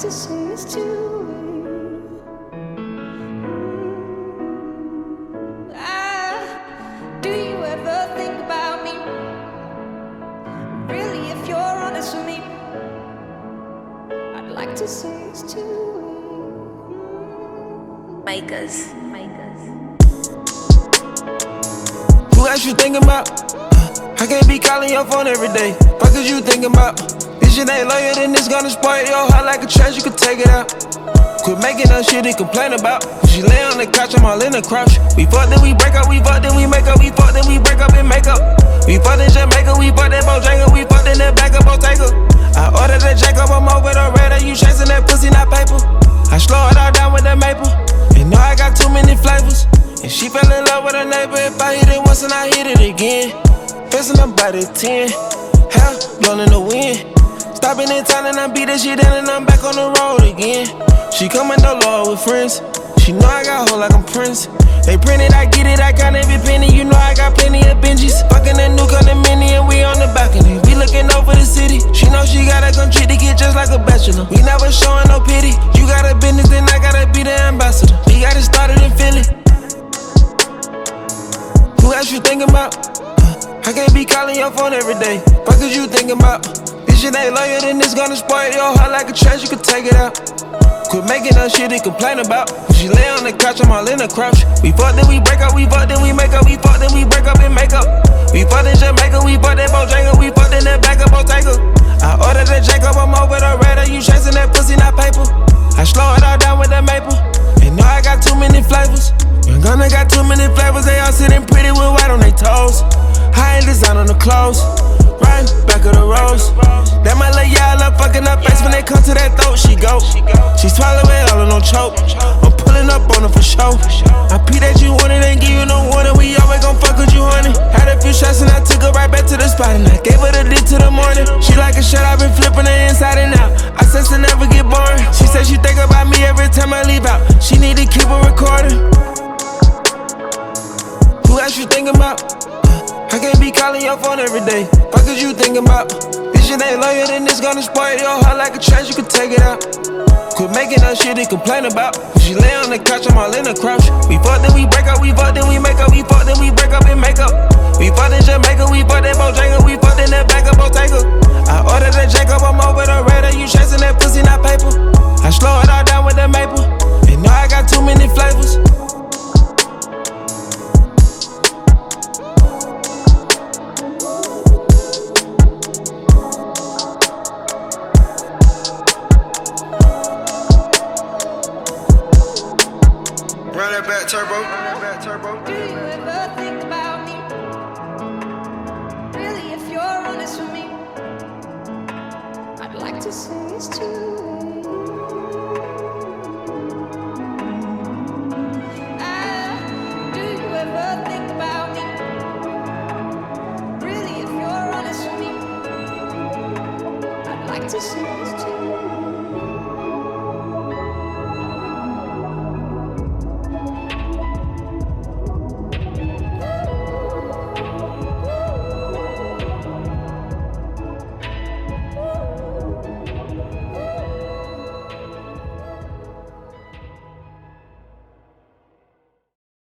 to say it's too late. Do you ever think about me? Really, if you're honest with me, I'd like to say it's too late. Makers. Who else you thinking about? I can't be calling your phone every day. Fuck is you thinking about? This shit ain't loyal, then it's gonna spoil your heart like a trash, you could take it out. Quit making up shit to complain about. She lay on the couch, I'm all in the crouch. We fuck, then we break up, we fuck, then we make up, we fuck, then we break up and make up. We fuck in Jamaica, we fuck that Bojangles, we fuck in that back up Bottega. I ordered that Jacob, I'm over the radar, you chasing that pussy, not paper. I slow it all down with that maple, and know I got too many flavors. And she fell in love with her neighbor, if I hit it once and I hit it again. Facing up by the 10, hell, blown in the wind. Stopping in town and I beat that shit down and I'm back on the road again. She coming no low with friends. She know I got hoe like I'm Prince. They print it, I get it, I count every penny. You know I got plenty of Benjis. Fucking that new condominium, we on the balcony. We looking over the city. She know she gotta come treat to get just like a bachelor. We never showing no pity. You got a business, then I gotta be the ambassador. We got it started in Philly. Who else you thinking about? I can't be calling your phone every day. Fuck is you thinking about? This shit ain't loyal, then it's gonna spoil your heart like a trash, you could take it out. Quit making up shit to complain about. She lay on the couch, I'm all in the crouch. We fuck, then we break up, we fuck, then we make up, we fuck, then we break up and make up. We fuck in Jamaica, we fuck that Bojangles, we fuck in that back up Bottega. I ordered that Jacob, I'm over the radar, you chasing that pussy, not paper. I slow it all down with that maple, and know I got too many flavors. Young Gunna got too many flavors, they all sitting pretty with white on their toes. High end design on the clothes, right back of the rose. That my little y'all up fucking up face when they come to that throat, she go. She swallowing all in no choke. I'm pulling up on her for show. I pee that you wanted, ain't give you no warning. We always gon' fuck with you, honey. Had a few shots and I took her right back to the spot and I gave her the dick to the morning. She like a shirt, I've been flipping her inside and out. I said to never get boring. She said she think about me every time I leave out. She need to keep a recording. Who else you thinking about? I can't be calling your phone every day. Fuck is you thinking about? This shit ain't loyal, then it's gonna spoil your heart like a trash, you could take it out. Quit making up shit to complain about. She lay on the couch, I'm all in the crouch. We fuck, then we break up, we fuck, then we make up, we fuck, then we break up and make up. We fuck in Jamaica, we fuck that Bojangles, we fuck in that back up Bottega. I ordered that Jacob, I'm over the radar, you chasing that pussy, not paper. I slow it all down with that maple, and know I got too many flavors. Run that back turbo. Do you ever think about me? Really, if you're honest with me, I'd like to say it's too late.